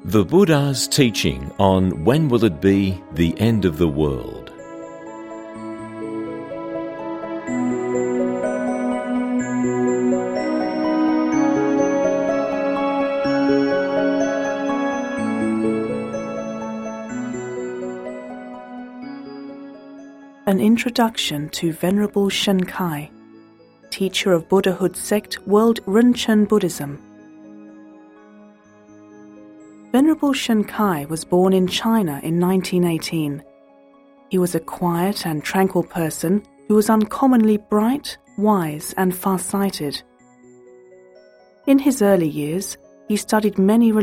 The Buddha's teaching on when will it be the end of the world. An introduction to Venerable Shenkai, teacher of Buddhahood sect World Rinchen Buddhism. Venerable Shenkai was born in China in 1918. He was a quiet and tranquil person who was uncommonly bright, wise, and far-sighted. In his early years, he studied many